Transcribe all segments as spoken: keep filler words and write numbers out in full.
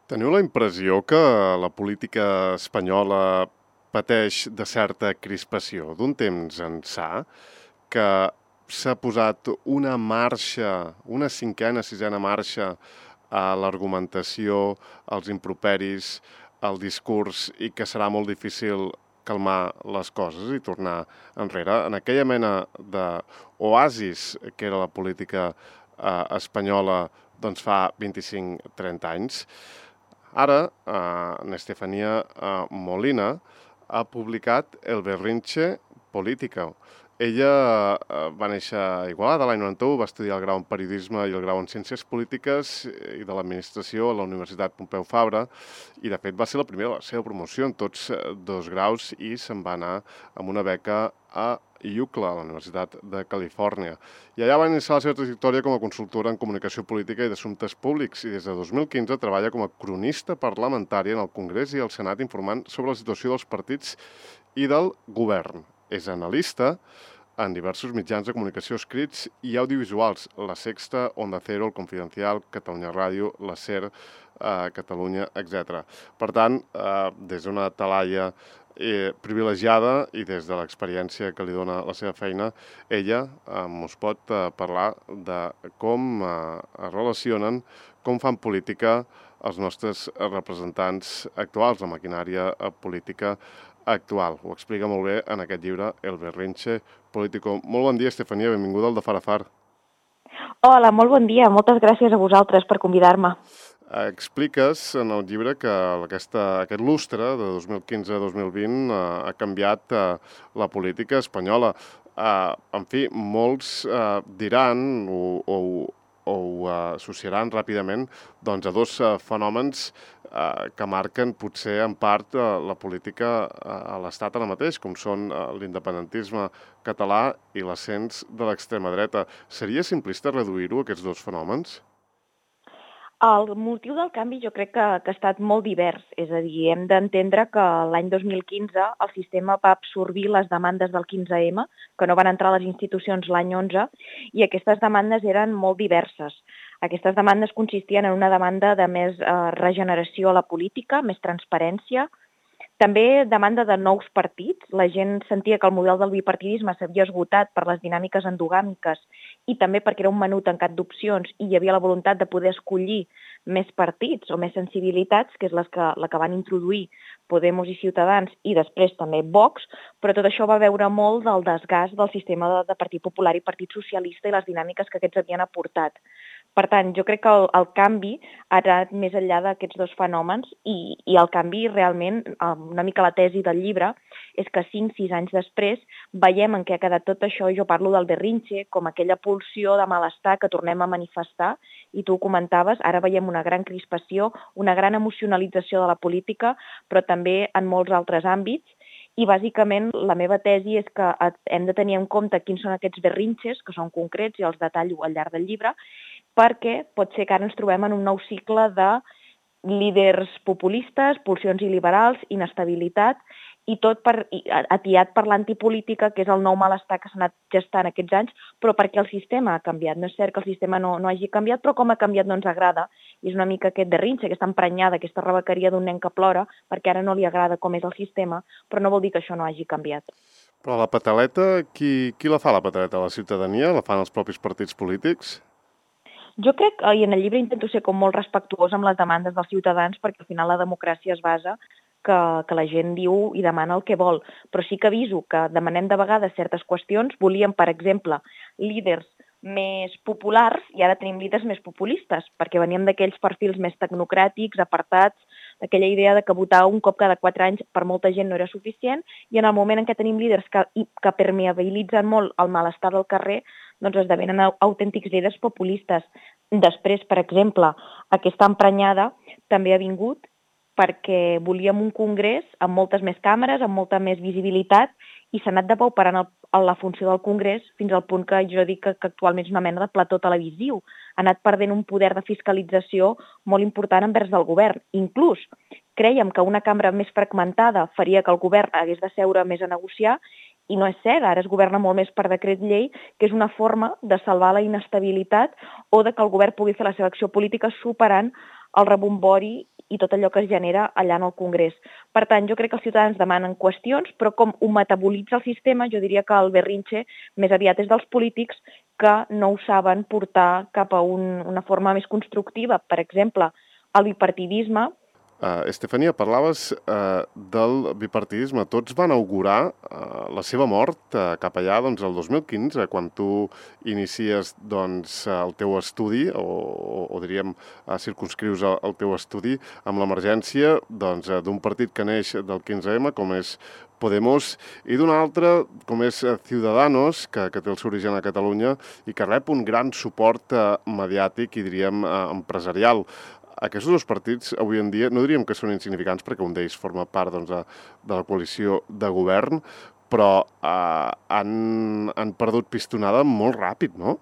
Teniu la impressió que la política espanyola pateix de certa crispació d'un temps ençà, que s'ha posat una marxa, una cinquena, sisena marxa a l'argumentació, als improperis, al discurs i que serà molt difícil calmar les coses i tornar enrere. En aquella mena d'oasis que era la política eh, espanyola doncs fa vint-i-cinc trenta anys, ara, eh, Estefania eh, Molina ha publicat El Berrinche Política. Ella eh, va néixer a Igualada l'any noranta-u, va estudiar el grau en Periodisme i el grau en Ciències Polítiques i de l'Administració a la Universitat Pompeu Fabra i, de fet, va ser la primera de la seva promoció en tots dos graus i se'n va anar amb una beca a U C L A, a la Universitat de Califòrnia. I allà va iniciar la seva trajectòria com a consultora en comunicació política i d'assumptes públics i des de dos mil quinze treballa com a cronista parlamentària en el Congrés i el Senat informant sobre la situació dels partits i del govern. És analista en diversos mitjans de comunicació escrits i audiovisuals, La Sexta, Onda Cero, El Confidencial, Catalunya Ràdio, La SER, eh, Catalunya, etcètera. Per tant, eh, des d'una talaia eh, privilegiada i des de l'experiència que li dona la seva feina, ella eh, ens pot eh, parlar de com eh, es relacionen, com fan política els nostres representants actuals, la maquinària eh, política actual. Ho explica molt bé en aquest llibre, El Berrinche Político. Molt bon dia, Estefania, benvinguda al de Far a Far. Hola, molt bon dia. Moltes gràcies a vosaltres per convidar-me. Expliques en el llibre que aquesta, aquest lustre de dos mil quinze a dos mil vint eh, ha canviat eh, la política espanyola. Eh, en fi, molts eh, diran o, o, o ho associaran ràpidament doncs, a dos eh, fenòmens eh, que marquen potser en part eh, la política eh, a l'Estat ara mateix, com són eh, l'independentisme català i l'ascens de l'extrema dreta. Seria simplista reduir-ho, aquests dos fenòmens? El motiu del canvi jo crec que, que ha estat molt divers, és a dir, hem d'entendre que l'any dos mil quinze el sistema va absorbir les demandes del quinze ema, que no van entrar a les institucions l'any onze, i aquestes demandes eren molt diverses. Aquestes demandes consistien en una demanda de més eh, regeneració a la política, més transparència, també demanda de nous partits. La gent sentia que el model del bipartidisme s'havia esgotat per les dinàmiques endogàmiques i també perquè era un menú tancat d'opcions i hi havia la voluntat de poder escollir més partits o més sensibilitats, que és les que, la que van introduir Podemos i Ciutadans i després també Vox, però tot això va veure molt del desgast del sistema de, de Partit Popular i Partit Socialista i les dinàmiques que aquests havien aportat. Per tant, jo crec que el, el canvi ha anat més enllà d'aquests dos fenòmens i, i el canvi realment, una mica la tesi del llibre, és que cinc sis anys després veiem en què ha quedat tot això, i jo parlo del berrinche, com aquella pulsió de malestar que tornem a manifestar, i tu ho comentaves, ara veiem una gran crispació, una gran emocionalització de la política, però també en molts altres àmbits, i bàsicament la meva tesi és que hem de tenir en compte quins són aquests berrinches, que són concrets i els detallo al llarg del llibre, perquè pot ser que ara ens trobem en un nou cicle de líders populistes, pulsions il·liberals, inestabilitat, i tot per, atiat per l'antipolítica, que és el nou malestar que s'ha anat gestant aquests anys, però perquè el sistema ha canviat. No és cert que el sistema no, no hagi canviat, però com ha canviat no ens agrada. I és una mica aquest berrinxe, aquesta emprenyada, aquesta rebequeria d'un nen que plora, perquè ara no li agrada com és el sistema, però no vol dir que això no hagi canviat. Però la pataleta, qui, qui la fa la pataleta? La ciutadania? La fan els propis partits polítics? Jo crec, i en el llibre intento ser com molt respectuós amb les demandes dels ciutadans, perquè al final la democràcia es basa que, que la gent diu i demana el que vol. Però sí que aviso que demanem de vegades certes qüestions. Volíem, per exemple, líders més populars i ara tenim líders més populistes, perquè veníem d'aquells perfils més tecnocràtics, apartats, d'aquella idea de que votar un cop cada quatre anys per molta gent no era suficient, i en el moment en què tenim líders que, que permeabilitzen molt el malestar del carrer, doncs esdevenen autèntics líders populistes. Després, per exemple, aquesta emprenyada també ha vingut perquè volíem un congrés amb moltes més càmeres, amb molta més visibilitat, i s'ha anat depauperant el, la funció del congrés fins al punt que jo dic que, que actualment és una mena de plató televisiu. Ha anat perdent un poder de fiscalització molt important envers del govern. Inclús crèiem que una cambra més fragmentada faria que el govern hagués de seure més a negociar, i no és cert, ara es governa molt més per decret llei, que és una forma de salvar la inestabilitat o de que el govern pugui fer la seva acció política superant el rebombori i tot allò que es genera allà en el Congrés. Per tant, jo crec que els ciutadans demanen qüestions, però com ho metabolitza el sistema, jo diria que el berrinxe més aviat és dels polítics que no ho saben portar cap a un, una forma més constructiva. Per exemple, el bipartidisme. Uh, Estefania, parlaves uh, del bipartidisme. Tots van augurar uh, la seva mort uh, cap allà doncs, el dos mil quinze, quan tu inicies doncs, el teu estudi, o, o, o diríem, uh, circunscrius el, el teu estudi amb l'emergència doncs, uh, d'un partit que neix del quinze ema, com és Podemos, i d'un altre, com és Ciudadanos, que, que té el seu origen a Catalunya i que rep un gran suport uh, mediàtic i, diríem, uh, empresarial. Aquests dos partits, avui en dia, no diríem que són insignificants perquè un d'ells forma part doncs, de, de la coalició de govern, però eh, han, han perdut pistonada molt ràpid, no?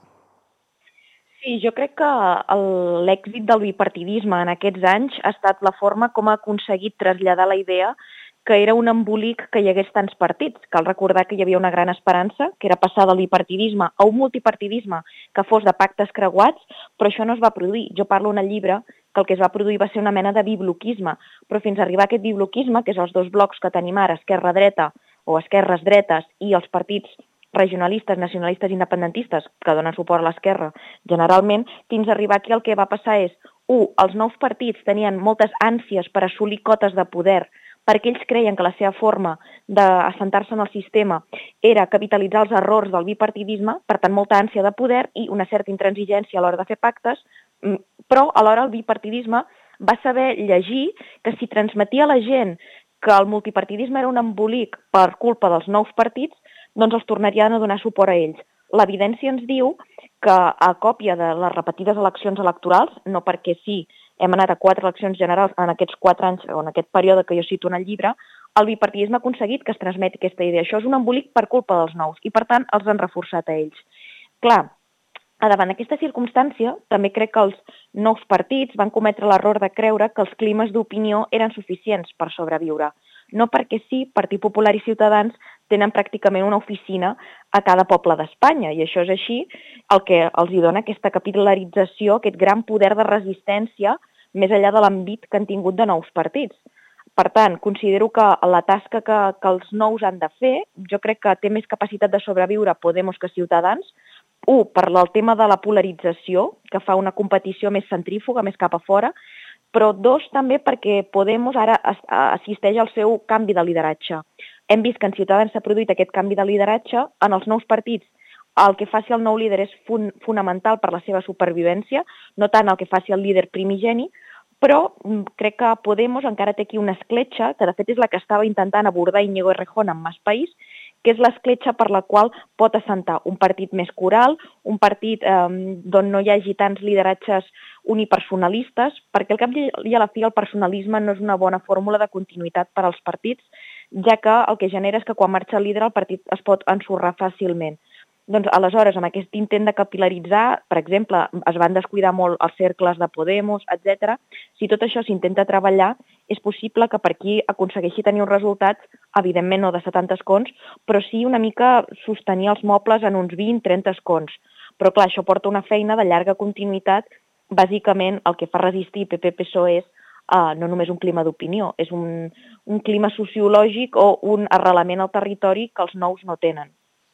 Sí, jo crec que l'èxit del bipartidisme en aquests anys ha estat la forma com ha aconseguit traslladar la idea que era un embolic que hi hagués tants partits. Cal recordar que hi havia una gran esperança, que era passar del bipartidisme a un multipartidisme que fos de pactes creuats, però això no es va produir. Jo parlo en el llibre que el que es va produir va ser una mena de bibloquisme, però fins a arribar a aquest bibloquisme, que és els dos blocs que tenim ara, esquerra-dreta o esquerres dretes i els partits regionalistes, nacionalistes, independentistes, que donen suport a l'esquerra, generalment, fins a arribar aquí el que va passar és, u, els nous partits tenien moltes ànsies per assolir cotes de poder, perquè ells creien que la seva forma d'assentar-se en el sistema era capitalitzar els errors del bipartidisme, per tant, molta ànsia de poder i una certa intransigència a l'hora de fer pactes, però alhora el bipartidisme va saber llegir que si transmetia a la gent que el multipartidisme era un embolic per culpa dels nous partits, doncs els tornarien a donar suport a ells. L'evidència ens diu que a còpia de les repetides eleccions electorals, no perquè sí, hem anat a quatre eleccions generals en aquests quatre anys, o en aquest període que jo cito en el llibre, el bipartidisme ha aconseguit que es transmeti aquesta idea. Això és un embolic per culpa dels nous i, per tant, els han reforçat a ells. Clar, davant d'aquesta circumstància, també crec que els nous partits van cometre l'error de creure que els climes d'opinió eren suficients per sobreviure. No perquè sí, Partit Popular i Ciutadans tenen pràcticament una oficina a cada poble d'Espanya, i això és així el que els dona aquesta capil·larització, aquest gran poder de resistència més enllà de l'àmbit que han tingut de nous partits. Per tant, considero que la tasca que, que els nous han de fer, jo crec que té més capacitat de sobreviure Podemos que Ciutadans, un, per el tema de la polarització, que fa una competició més centrífuga, més cap a fora, però dos, també perquè Podemos ara assisteix al seu canvi de lideratge. Hem vist que en Ciutadans s'ha produït aquest canvi de lideratge, en els nous partits el que faci el nou líder és fun fonamental per la seva supervivència, no tant el que faci el líder primigeni, però crec que Podemos encara té aquí una escletxa, que de fet és la que estava intentant abordar Íñigo Errejón amb Más País, que és l'escletxa per la qual pot assentar un partit més coral, un partit eh, d'on no hi hagi tants lideratges unipersonalistes, perquè al cap i a la fi el personalisme no és una bona fórmula de continuïtat per als partits, ja que el que genera és que quan marxa el líder el partit es pot ensorrar fàcilment. Doncs aleshores, amb aquest intent de capil·laritzar, per exemple, es van descuidar molt els cercles de Podemos, etcètera. Si tot això s'intenta treballar, és possible que per aquí aconsegueixi tenir uns resultats, evidentment no de setanta escons, però sí una mica sostenir els mobles en uns vint trenta escons. Però clar, això porta una feina de llarga continuïtat. Bàsicament, el que fa resistir P P P S O E és uh, no només un clima d'opinió, és un, un clima sociològic o un arrelament al territori que els nous no tenen.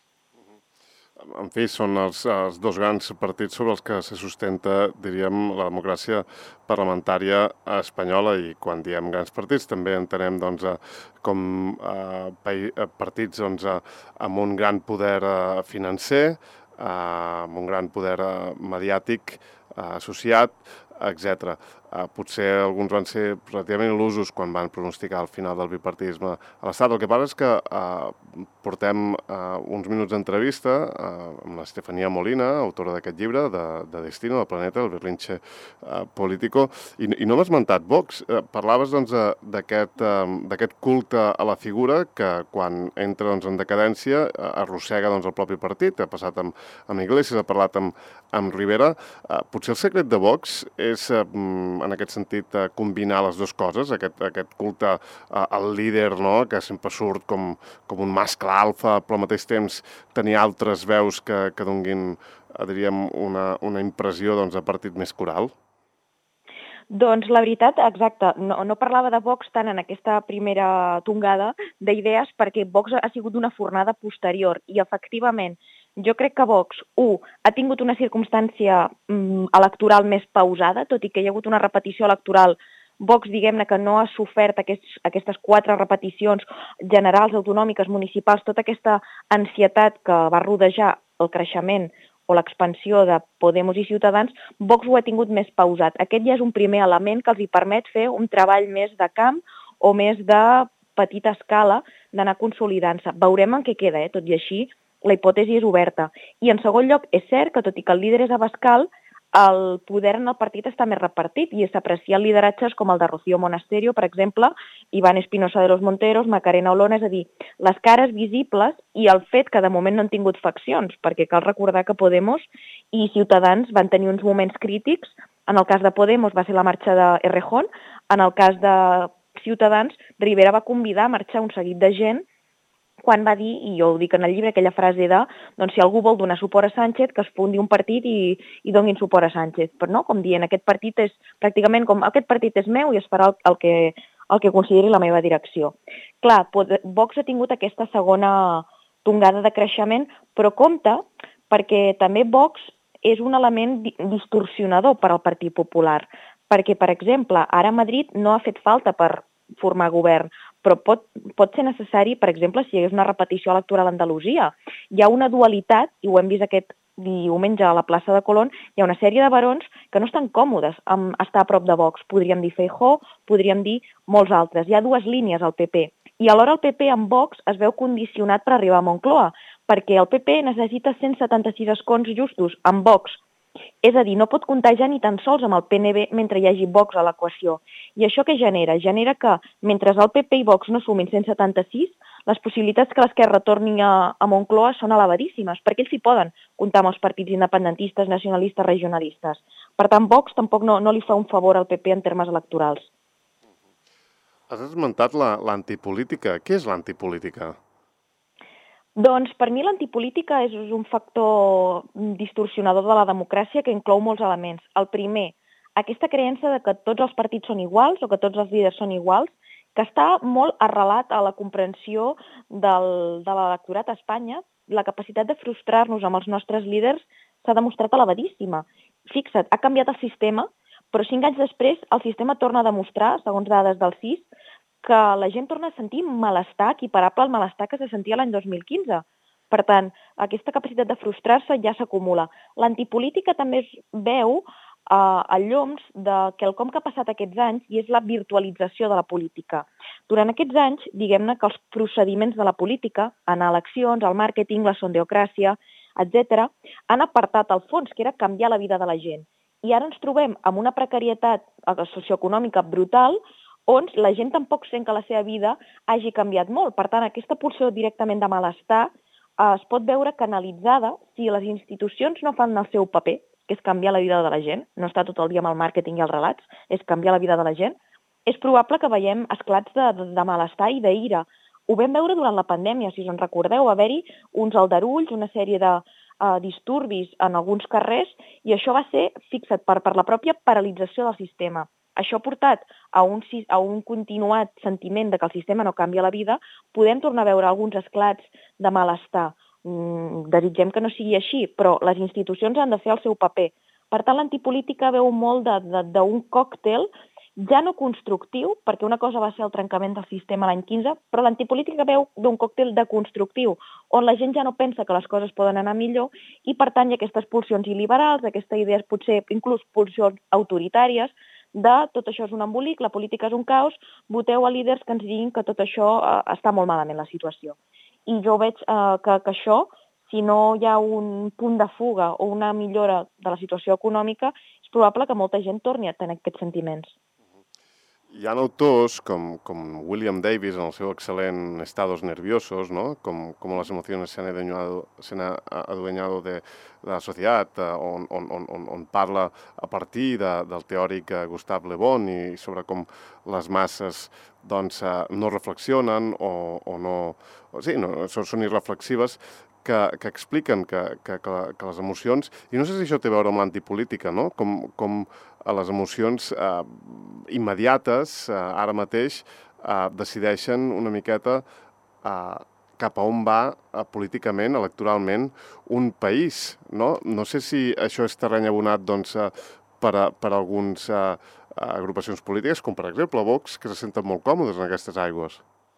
En fi, són els, els dos grans partits sobre els que se sustenta, diríem, la democràcia parlamentària espanyola, i quan diem grans partits també entenem doncs, com eh, partits doncs, amb un gran poder eh, financer, eh, amb un gran poder eh, mediàtic eh, associat, etcètera. Uh, potser alguns van ser relativament il·lusos quan van pronosticar el final del bipartidisme a l'Estat. El que passa és que uh, portem uh, uns minuts d'entrevista uh, amb l'Estefania Molina, autora d'aquest llibre, de, de Destino, del Planeta, el berrinche uh, político, i, i no m'has esmentat Vox. Uh, parlaves doncs, d'aquest uh, culte a la figura que quan entra doncs, en decadència uh, arrossega doncs, el propi partit. Ha passat amb, amb Iglesias, ha parlat amb, amb Rivera. Uh, potser el secret de Vox és uh, en aquest sentit, combinar les dues coses, aquest, aquest culte al líder, no?, que sempre surt com, com un mascle alfa, però al mateix temps tenir altres veus que, que donguin, diríem, una, una impressió doncs, de partit més coral? Doncs la veritat, exacte, no, no parlava de Vox tant en aquesta primera tongada d'idees perquè Vox ha sigut una fornada posterior i efectivament jo crec que Vox, u, ha tingut una circumstància mm, electoral més pausada, tot i que hi ha hagut una repetició electoral. Vox, diguem-ne, que no ha sofert aquests, aquestes quatre repeticions generals, autonòmiques, municipals, tota aquesta ansietat que va rodejar el creixement o l'expansió de Podemos i Ciutadans, Vox ho ha tingut més pausat. Aquest ja és un primer element que els hi permet fer un treball més de camp o més de petita escala d'anar consolidant-se. Veurem en què queda, eh? Tot i així, la hipòtesi és oberta. I en segon lloc, és cert que tot i que el líder és Abascal, el poder en el partit està més repartit i s'aprecien lideratges com el de Rocío Monasterio, per exemple, Iván Espinosa de los Monteros, Macarena Olona, és a dir, les cares visibles i el fet que de moment no han tingut faccions, perquè cal recordar que Podemos i Ciutadans van tenir uns moments crítics. En el cas de Podemos va ser la marxa de Errejón, en el cas de Ciutadans, Rivera va convidar a marxar un seguit de gent quan va dir, i jo ho dic en el llibre, aquella frase de doncs si algú vol donar suport a Sánchez, que es fundi un partit i, i donin suport a Sánchez. Però no, com dient, aquest partit és pràcticament com aquest partit és meu i es farà el, el, que, el que consideri la meva direcció. Clar, Vox ha tingut aquesta segona tongada de creixement, però compte perquè també Vox és un element distorsionador per al Partit Popular, perquè, per exemple, ara a Madrid no ha fet falta per formar govern, però pot, pot ser necessari, per exemple, si hi hagués una repetició electoral a Andalusia. Hi ha una dualitat, i ho hem vist aquest diumenge a la plaça de Colón, hi ha una sèrie de barons que no estan còmodes amb estar a prop de Vox. Podríem dir Feijóo, podríem dir molts altres. Hi ha dues línies al P P. I alhora el P P amb Vox es veu condicionat per arribar a Moncloa, perquè el P P necessita cent setanta-sis escons justos amb Vox. És a dir, no pot comptar ja ni tan sols amb el P N B mentre hi hagi Vox a l'equació. I això què genera? Genera que, mentre el P P i Vox no sumin cent setanta-sis, les possibilitats que l'Esquerra torni a, a Moncloa són elevadíssimes, perquè ells hi poden comptar amb els partits independentistes, nacionalistes, regionalistes. Per tant, Vox tampoc no, no li fa un favor al P P en termes electorals. Has esmentat l'antipolítica. Què és l'antipolítica? Doncs per mi l'antipolítica és un factor distorsionador de la democràcia que inclou molts elements. El primer, aquesta creença de que tots els partits són iguals o que tots els líders són iguals, que està molt arrelat a la comprensió del, de l'electorat a Espanya. La capacitat de frustrar-nos amb els nostres líders s'ha demostrat elevadíssima. Fixa't, ha canviat el sistema, però cinc anys després el sistema torna a demostrar, segons dades del C I S, que la gent torna a sentir malestar equiparable al malestar que se sentia l'any dos mil quinze. Per tant, aquesta capacitat de frustrar-se ja s'acumula. L'antipolítica també es veu eh, a llums de quelcom que ha passat aquests anys i és la virtualització de la política. Durant aquests anys, diguem-ne que els procediments de la política, anar a eleccions, el màrqueting, la sondeocràcia, etcètera, han apartat el fons, que era canviar la vida de la gent. I ara ens trobem amb una precarietat socioeconòmica brutal on la gent tampoc sent que la seva vida hagi canviat molt. Per tant, aquesta pulsió directament de malestar eh, es pot veure canalitzada si les institucions no fan el seu paper, que és canviar la vida de la gent, no està tot el dia amb el màrqueting i els relats, és canviar la vida de la gent, és probable que veiem esclats de, de, de malestar i d'ira. Ho vam veure durant la pandèmia, si us en recordeu, va haver-hi uns aldarulls, una sèrie de uh, disturbis en alguns carrers, i això va ser, fixa't, per, per la pròpia paralització del sistema. Això ha portat a un, a un continuat sentiment de que el sistema no canvia la vida, podem tornar a veure alguns esclats de malestar. Mm, desitgem que no sigui així, però les institucions han de fer el seu paper. Per tant, l'antipolítica veu molt d'un còctel ja no constructiu, perquè una cosa va ser el trencament del sistema l'any quinze, però l'antipolítica veu d'un còctel de constructiu, on la gent ja no pensa que les coses poden anar millor i, per tant, hi ha aquestes pulsions il·liberals, aquestes idees potser inclús pulsions autoritàries, de tot això és un embolic, la política és un caos, voteu a líders que ens diguin que tot això eh, està molt malament la situació. I jo veig eh, que, que això, si no hi ha un punt de fuga o una millora de la situació econòmica, és probable que molta gent torni a tenir aquests sentiments. Hi ha autors com, com William Davis en el seu excel·lent Estados Nerviosos, ¿no? Com, com les emocions s'han adueñado, adueñado de, de la societat, on, on, on, on parla a partir de, del teòric Gustave Le Bon i sobre com les masses doncs, no reflexionen o, o no, o, sí, no, són irreflexives, que, que expliquen que, que, que les emocions, i no sé si això té a veure amb l'antipolítica, no? Com, com a les emocions eh, immediates, eh, ara mateix, eh, decideixen una miqueta eh, cap a on va eh, políticament, electoralment, un país, no? No sé si això és terreny abonat doncs, eh, per, a, per a alguns eh, agrupacions polítiques, com per exemple Vox, que se senten molt còmodes en aquestes aigües.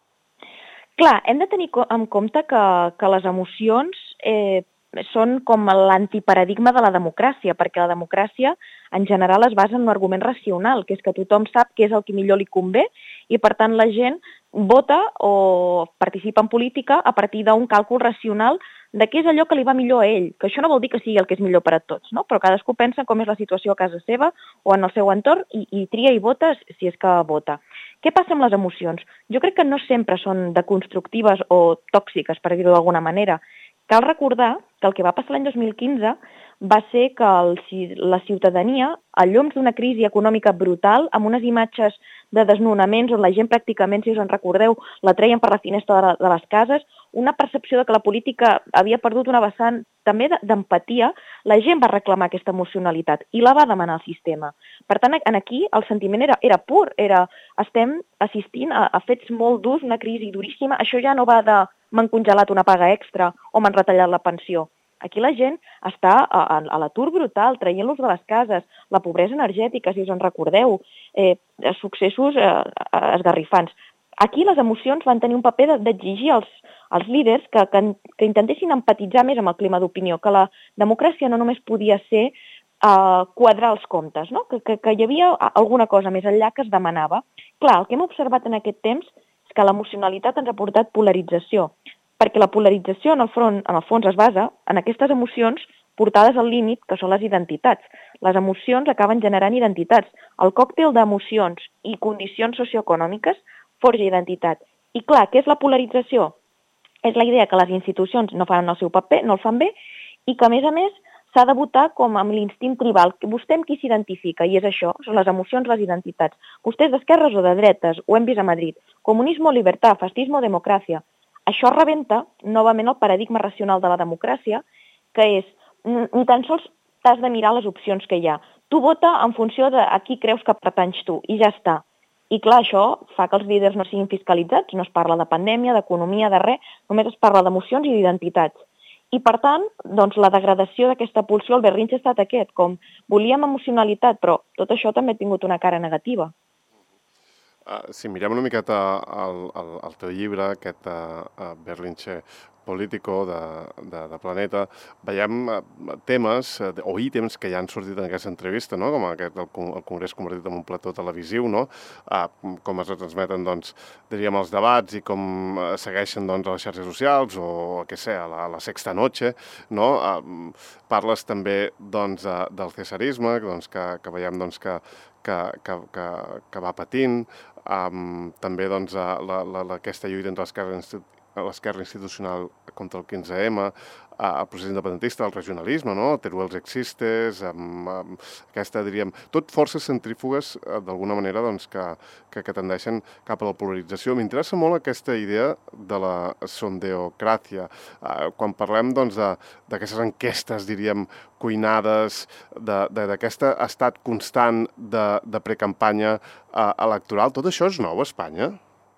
Clar, hem de tenir en compte que, que les emocions eh, són com l'antiparadigma de la democràcia, perquè la democràcia en general es basa en un argument racional, que és que tothom sap què és el que millor li convé i per tant la gent vota o participa en política a partir d'un càlcul racional de què és allò que li va millor a ell, que això no vol dir que sigui el que és millor per a tots, no? Però cadascú pensa com és la situació a casa seva o en el seu entorn i, i tria i vota si és que vota. Què passa amb les emocions? Jo crec que no sempre són deconstructives o tòxiques, per dir-ho d'alguna manera. Cal recordar que el que va passar l'any dos mil quinze va ser que el, la ciutadania, a llums d'una crisi econòmica brutal, amb unes imatges de desnonaments on la gent pràcticament, si us en recordeu, la treien per la finestra de, de les cases, una percepció de que la política havia perdut una vessant també d'empatia, la gent va reclamar aquesta emocionalitat i la va demanar al sistema. Per tant, en aquí el sentiment era, era pur, era estem assistint a, a fets molt durs, una crisi duríssima, això ja no va de m'han congelat una paga extra o m'han retallat la pensió. Aquí la gent està a, a, a l'atur brutal, traient-los de les cases, la pobresa energètica, si us en recordeu, eh, successos eh, esgarrifants. Aquí les emocions van tenir un paper d'exigir als, als líders que, que, que intentessin empatitzar més amb el clima d'opinió, que la democràcia no només podia ser eh, quadrar els comptes, no? que, que, que hi havia alguna cosa més enllà que es demanava. Clar, el que hem observat en aquest temps és que l'emocionalitat ens ha portat polarització, perquè la polarització en el, front, en el fons es basa en aquestes emocions portades al límit, que són les identitats. Les emocions acaben generant identitats. El còctel d'emocions i condicions socioeconòmiques forja identitat. I clar, què és la polarització? És la idea que les institucions no fan el seu paper, no el fan bé, i que a més a més s'ha de votar com amb l'instint tribal. Vostè amb qui s'identifica, i és això, són les emocions, les identitats. Vostè és d'esquerres o de dretes, ho hem vist a Madrid. Comunismo, libertad, fascismo, democràcia. Això rebenta, novament, el paradigma racional de la democràcia, que és, ni tan sols t'has de mirar les opcions que hi ha. Tu vota en funció de a qui creus que pertanys tu, i ja està. I clar, això fa que els líders no siguin fiscalitzats, no es parla de pandèmia, d'economia, de res, només es parla d'emocions i d'identitats. I per tant, doncs, la degradació d'aquesta pulsió, el berrinxe ha estat aquest, com volíem emocionalitat, però tot això també ha tingut una cara negativa. Uh, si mirem una miqueta el, el, el teu llibre, aquest uh, uh, Berlinche Político de, de, de Planeta, veiem uh, temes uh, o ítems que ja han sortit en aquesta entrevista, no? Com aquest, el, el Congrés convertit en un plató televisiu, no? Uh, com es retransmeten, doncs, diríem, els debats i com uh, segueixen doncs, a les xarxes socials o, què sé, a la, a la sexta noche, no? Uh, parles també doncs, uh, del cesarisme, doncs, que, que veiem doncs, que, que, que, que, que va patint, um, també doncs, la, la, la, aquesta lluita entre l'esquerra institucional contra el quinze ema, el procés independentista, el regionalisme, no? Teruels existes, amb, amb aquesta, diríem, tot forces centrífugues, d'alguna manera, doncs, que, que, que tendeixen cap a la polarització. M'interessa molt aquesta idea de la sondeocràcia. Quan parlem, doncs, d'aquestes enquestes, diríem, cuinades, d'aquest estat constant de, de precampanya electoral, tot això és nou a Espanya?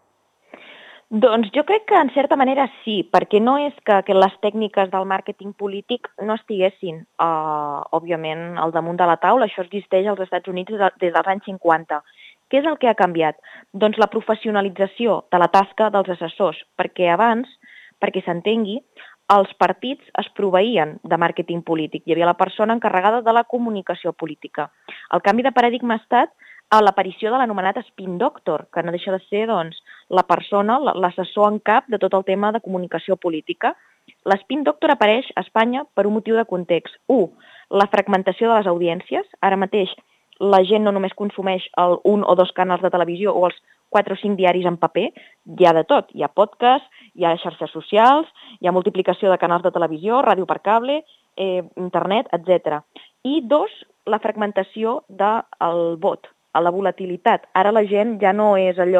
Doncs jo crec que en certa manera sí, perquè no és que, que les tècniques del màrqueting polític no estiguessin, uh, òbviament, al damunt de la taula. Això existeix als Estats Units des, de, des dels anys cinquanta. Què és el que ha canviat? Doncs la professionalització de la tasca dels assessors, perquè abans, perquè s'entengui, els partits es proveïen de màrqueting polític. Hi havia la persona encarregada de la comunicació política. El canvi de paradigma ha estat a l'aparició de l'anomenat spin doctor, que no deixa de ser doncs, la persona, l'assessor en cap de tot el tema de comunicació política. L'spin doctor apareix a Espanya per un motiu de context. Un, la fragmentació de les audiències. Ara mateix la gent no només consumeix el un o dos canals de televisió o els quatre o cinc diaris en paper, hi ha de tot. Hi ha podcast, hi ha xarxes socials, hi ha multiplicació de canals de televisió, ràdio per cable, eh, internet, etcètera. I dos, la fragmentació del vot, a la volatilitat. Ara la gent ja no és allò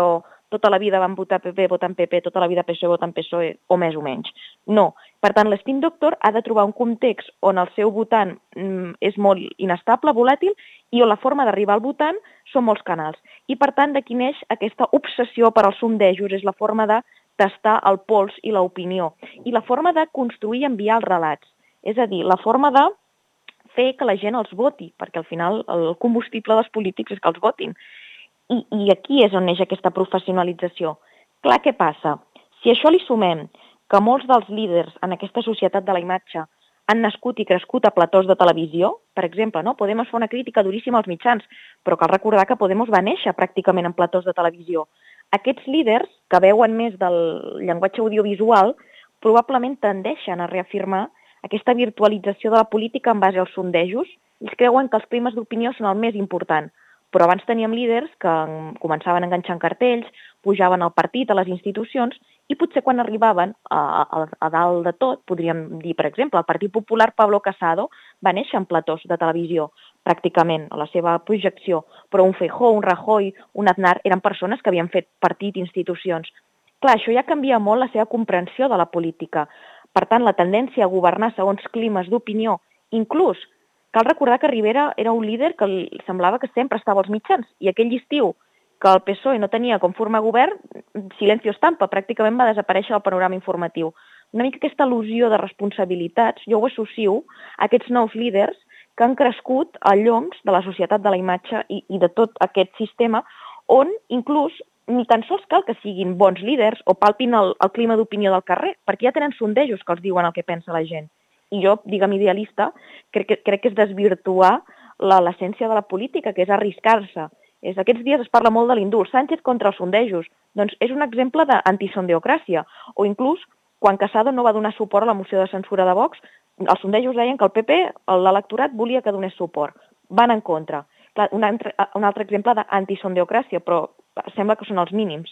tota la vida van votar P P, voten P P, tota la vida P S O E, voten P S O E, o més o menys. No. Per tant, l'Spin Doctor ha de trobar un context on el seu votant mm, és molt inestable, volàtil, i on la forma d'arribar al votant són molts canals. I, per tant, d'aquí neix aquesta obsessió per als sondejos, és la forma de tastar el pols i l'opinió, i la forma de construir i enviar els relats. És a dir, la forma de fer que la gent els voti, perquè al final el combustible dels polítics és que els votin. I, i aquí és on neix aquesta professionalització. Clar, què passa? Si a això li sumem que molts dels líders en aquesta societat de la imatge han nascut i crescut a platós de televisió, per exemple, no? Podemos fa una crítica duríssima als mitjans, però cal recordar que Podemos va néixer pràcticament en platós de televisió. Aquests líders, que veuen més del llenguatge audiovisual, probablement tendeixen a reafirmar aquesta virtualització de la política en base als sondejos. Ells creuen que els climes d'opinió són el més important, però abans teníem líders que començaven enganxant cartells, pujaven al partit, a les institucions, i potser quan arribaven a, a, a dalt de tot, podríem dir, per exemple, el Partit Popular Pablo Casado va néixer en platós de televisió, pràcticament, a la seva projecció, però un Feijóo, un Rajoy, un Aznar, eren persones que havien fet partit i institucions. Clar, això ja canvia molt la seva comprensió de la política. Per tant, la tendència a governar segons climes d'opinió, inclús, cal recordar que Rivera era un líder que semblava que sempre estava als mitjans, i aquell estiu que el P S O E no tenia com formar govern, silencio estampa, pràcticament va desaparèixer del panorama informatiu. Una mica aquesta il·lusió de responsabilitats, jo ho associo a aquests nous líders que han crescut a lloms de la societat de la imatge i, i de tot aquest sistema, on inclús ni tan sols cal que siguin bons líders o palpin el, el clima d'opinió del carrer, perquè ja tenen sondejos que els diuen el que pensa la gent. I jo, digue'm idealista, crec que, crec que és desvirtuar l'essència de la política, que és arriscar-se. És, aquests dies es parla molt de l'indult. Sánchez contra els sondejos. Doncs és un exemple d'antisondeocràcia. O inclús, quan Casado no va donar suport a la moció de censura de Vox, els sondejos deien que el P P, l'electorat, volia que donés suport. Van en contra. Clar, un, altre, un altre exemple d'antisondeocràcia, però sembla que són els mínims.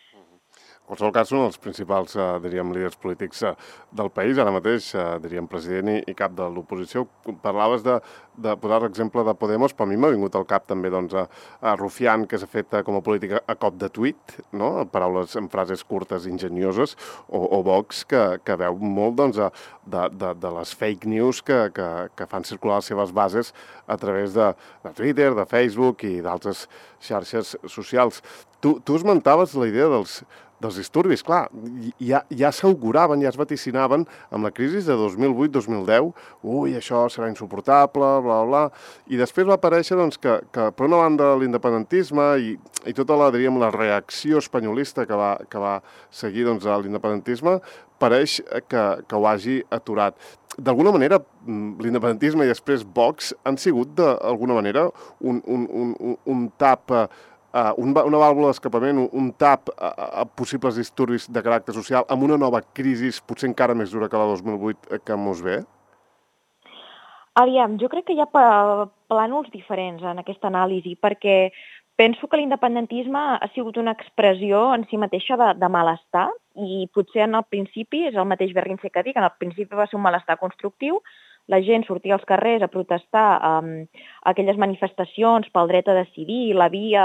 En qualsevol cas, són els principals, eh, diríem, líders polítics eh, del país, ara mateix, eh, diríem, president i, i cap de l'oposició. Parlaves de, de posar l'exemple de Podemos, però a mi m'ha vingut al cap també, doncs, a, a Rufián, que s'ha fet eh, com a política a cop de tuit, no?, paraules en frases curtes, ingenioses, o, o Vox, que, que veu molt, doncs, a, de, de, de les fake news que, que, que fan circular les seves bases a través de, de Twitter, de Facebook i d'altres xarxes socials. Tu, tu esmentaves la idea dels dels disturbis, clar, ja, ja s'auguraven, ja es vaticinaven amb la crisi de dos mil vuit dos mil deu, ui, això serà insuportable, bla, bla, i després va aparèixer doncs, que, que per una banda l'independentisme i, i tota la, diríem, la reacció espanyolista que va, que va seguir doncs, a l'independentisme, pareix que, que ho hagi aturat. D'alguna manera, l'independentisme i després Vox han sigut, d'alguna manera, un, un, un, un tap Uh, un, una vàlvula d'escapament, un, un tap a, a possibles disturbis de caràcter social amb una nova crisi potser encara més dura que la dos mil vuit que mos ve? Aviam, jo crec que hi ha plànols diferents en aquesta anàlisi, perquè penso que l'independentisme ha sigut una expressió en si mateixa de, de malestar, i potser en el principi, és el mateix Berrinche que dic, en el principi va ser un malestar constructiu, la gent sortia als carrers a protestar um, aquelles manifestacions pel dret a decidir, la via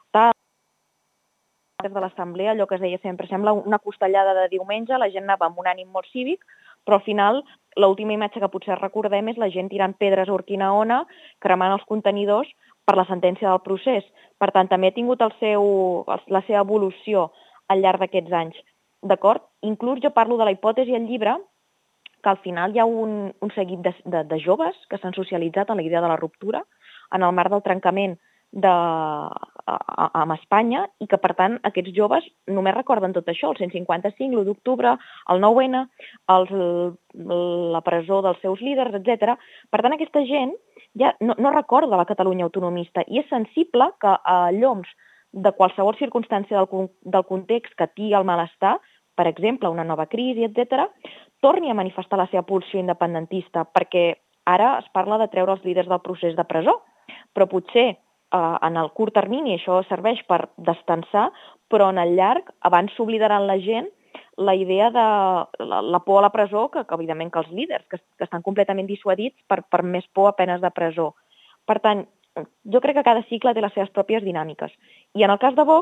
de l'assemblea, allò que es deia sempre, sembla una costellada de diumenge, la gent anava amb un ànim molt cívic, però al final l'última imatge que potser recordem és la gent tirant pedres a Urquinaona, cremant els contenidors per la sentència del procés. Per tant, també ha tingut el seu, la seva evolució al llarg d'aquests anys. D'acord? Inclús jo parlo de la hipòtesi al llibre que al final hi ha un, un seguit de, de, de joves que s'han socialitzat en la idea de la ruptura, en el marc del trencament de, a, a, amb Espanya, i que, per tant, aquests joves només recorden tot això, el cent cinquanta-cinc, l'u d'octubre, el nou ene, els, la presó dels seus líders, etcètera. Per tant, aquesta gent ja no, no recorda la Catalunya autonomista i és sensible que a lloms de qualsevol circumstància del, del context que tingui el malestar, per exemple, una nova crisi, etcètera, torni a manifestar la seva pulsió independentista, perquè ara es parla de treure els líders del procés de presó, però potser en el curt termini això serveix per destensar, però en el llarg abans s'oblidarà en la gent la idea de la, la por a la presó que, que evidentment que els líders, que, que estan completament dissuadits per, per més por a penes de presó. Per tant, jo crec que cada cicle té les seves pròpies dinàmiques. I en el cas de Vox,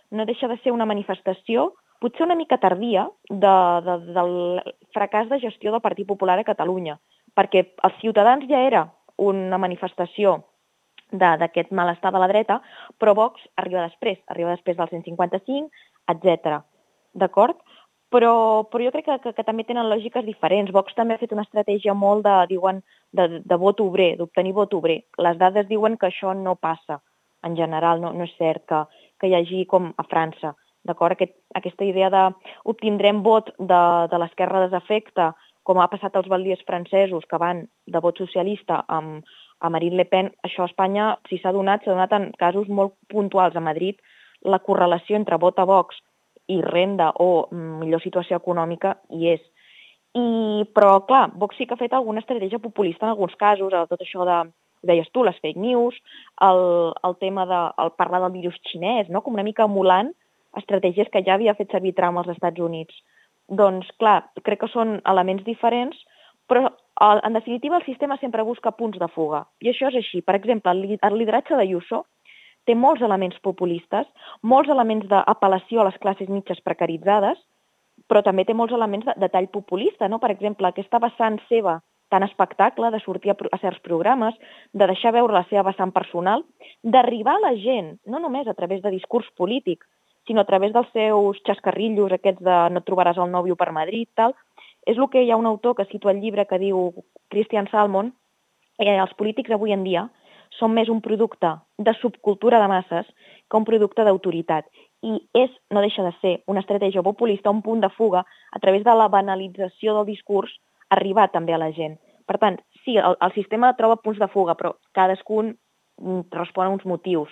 no deixa de ser una manifestació, potser una mica tardia, de, de, del fracàs de gestió del Partit Popular a Catalunya, perquè els Ciutadans ja era una manifestació d'aquest malestar de la dreta, però Vox arriba després, arriba després del cent cinquanta-cinc, etcètera. D'acord? Però, però jo crec que, que, que també tenen lògiques diferents. Vox també ha fet una estratègia molt de, diuen, de, de vot obrer, d'obtenir vot obrer. Les dades diuen que això no passa, en general, no, no és cert que, que hi hagi com a França. D'acord? Aquest, aquesta idea de obtindrem vot de, de l'esquerra desafecta, com ha passat als baldiers francesos, que van de vot socialista amb, a Marine Le Pen, això a Espanya, si s'ha donat, s'ha donat en casos molt puntuals. A Madrid, la correlació entre vot a Vox i renda o millor situació econòmica hi és. I, però, clar, Vox sí que ha fet alguna estratègia populista en alguns casos, tot això de, deies tu, les fake news, el, el tema de el parlar del virus xinès, no? Com una mica emulant estratègies que ja havia fet servir Trump als Estats Units. Doncs, clar, crec que són elements diferents, però en definitiva el sistema sempre busca punts de fuga. I això és així. Per exemple, el lideratge d'Ayuso té molts elements populistes, molts elements d'apel·lació a les classes mitges precaritzades, però també té molts elements de, de tall populista, no? Per exemple, aquesta vessant seva tan espectacle, de sortir a, a certs programes, de deixar veure la seva vessant personal, d'arribar a la gent, no només a través de discurs polític, sinó a través dels seus xascarrillos, aquests de no et trobaràs el nòvio per Madrid, tal. És el que hi ha un autor que cita el llibre que diu Christian Salmon, eh, els polítics avui en dia són més un producte de subcultura de masses que un producte d'autoritat. I és, no deixa de ser, una estratègia populista, un punt de fuga a través de la banalització del discurs arribar també a la gent. Per tant, sí, el, el sistema troba punts de fuga, però cadascun respon a uns motius.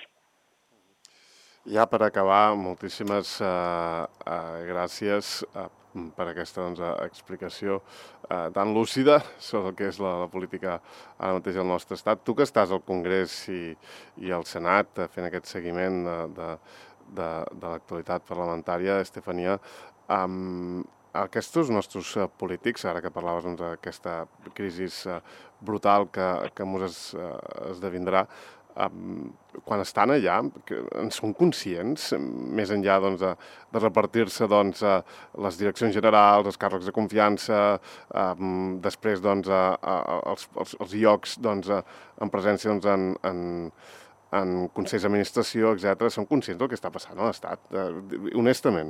Ja per acabar, moltíssimes uh, uh, gràcies uh, per aquesta doncs, explicació uh, tan lúcida sobre el que és la, la política ara mateix al nostre estat. Tu que estàs al Congrés i, i al Senat uh, fent aquest seguiment uh, de, de, de l'actualitat parlamentària, Estefania, um, aquests nostres uh, polítics, ara que parlaves doncs, d'aquesta crisi uh, brutal que, que ens es, uh, esdevindrà, Um, quan estan allà, en són conscients, més enllà doncs, de, de repartir-se doncs, les direccions generals, els càrrecs de confiança, um, després doncs, a, a, els, els, els llocs doncs, a, en presència doncs, en, en, en consells d'administració, etcètera, són conscients del que està passant a l'Estat, uh, honestament?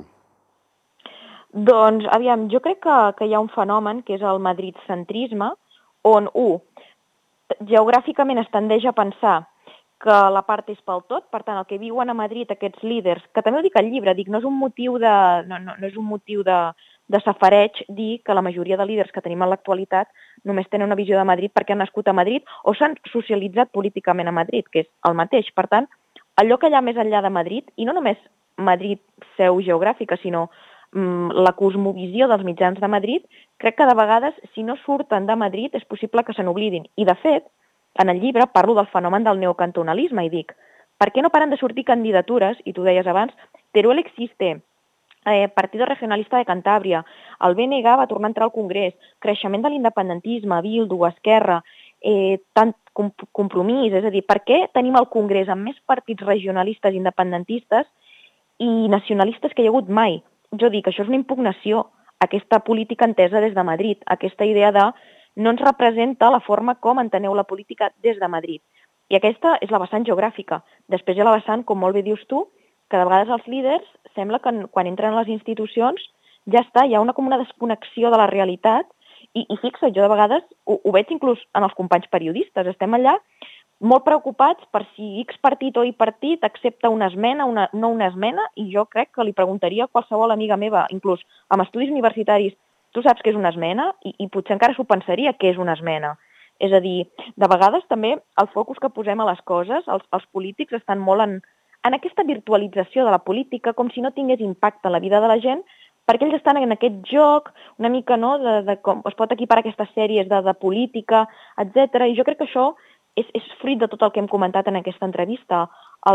Doncs, aviam, jo crec que, que hi ha un fenomen que és el madridcentrisme, on, un, geogràficament es tendeix a pensar que la part és pel tot, per tant, el que viuen a Madrid aquests líders, que també ho dic al llibre, dic, no és un motiu de, no, no, no és un motiu de, de safareig dir que la majoria de líders que tenim en l'actualitat només tenen una visió de Madrid perquè han nascut a Madrid o s'han socialitzat políticament a Madrid, que és el mateix. Per tant, allò que hi ha més enllà de Madrid, i no només Madrid seu geogràfica, sinó mm, la cosmovisió dels mitjans de Madrid, crec que de vegades, si no surten de Madrid, és possible que se n'oblidin. I, de fet, en el llibre parlo del fenomen del neocantonalisme i dic, per què no paren de sortir candidatures, i tu deies abans, Teruel existe, eh, Partido Regionalista de Cantàbria, el B N G va tornar a entrar al Congrés, creixement de l'independentisme, Bildu, Esquerra, eh, tant comp compromís, és a dir, per què tenim al Congrés amb més partits regionalistes independentistes i nacionalistes que hi ha hagut mai? Jo dic, això és una impugnació, aquesta política entesa des de Madrid, aquesta idea de no ens representa la forma com enteneu la política des de Madrid. I aquesta és la vessant geogràfica. Després hi ha la vessant, com molt bé dius tu, que de vegades els líders sembla que quan entren a les institucions ja està, hi ha una, com una desconnexió de la realitat i, i fixa't, jo de vegades ho, ho veig inclús en els companys periodistes. Estem allà molt preocupats per si X partit o Y partit accepta una esmena, una, no una esmena, i jo crec que li preguntaria a qualsevol amiga meva, inclús amb estudis universitaris, tu saps què és una esmena? I, i potser encara s'ho pensaria què és una esmena. És a dir, de vegades també el focus que posem a les coses, els, els polítics estan molt en, en aquesta virtualització de la política, com si no tingués impacte en la vida de la gent, perquè ells estan en aquest joc, una mica, no?, de, de com es pot equipar aquestes sèries de, de política, etcètera. I jo crec que això és, és fruit de tot el que hem comentat en aquesta entrevista,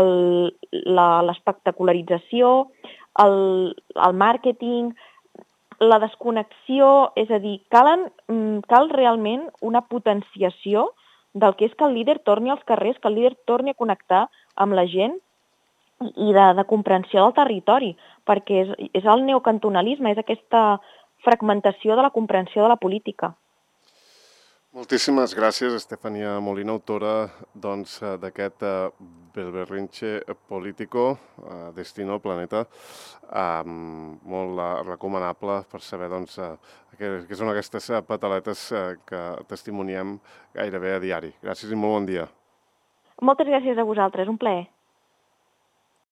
l'espectacularització, el, el màrqueting, la desconnexió, és a dir, calen, cal realment una potenciació del que és que el líder torni als carrers, que el líder torni a connectar amb la gent, i de, de comprensió del territori, perquè és, és el neocantonalisme, és aquesta fragmentació de la comprensió de la política. Moltíssimes gràcies, Estefania Molina, autora doncs, d'aquest uh, Belberrinche Político, uh, Destino Planeta, um, molt uh, recomanable per saber doncs, uh, què, què són aquestes uh, pataletes uh, que testimoniem gairebé a diari. Gràcies i molt bon dia. Moltes gràcies a vosaltres, un plaer.